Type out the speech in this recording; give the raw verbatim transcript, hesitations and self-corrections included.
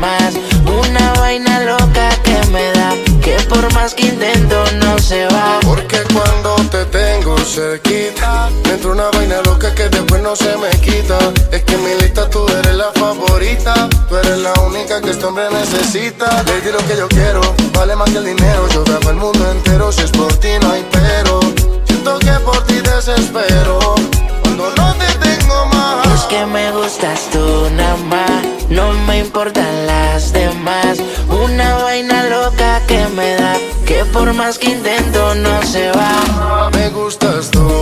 demás. Una vaina loca que me da, que por más que intento no se va. Porque cuando te tengo cerquita, me entra una vaina loca que después no se me quita. Es que en mi lista tú eres la favorita, tú eres la única que este hombre necesita. Le di lo que yo quiero, vale más que el dinero. Yo grabo el mundo entero, si es por ti no hay pero. Siento que por ti desespero, cuando no te tengo más. Es que me gustas tú nada más, no me importan las demás. Una vaina loca que me da, que por más que intento no se va. Me gustas tú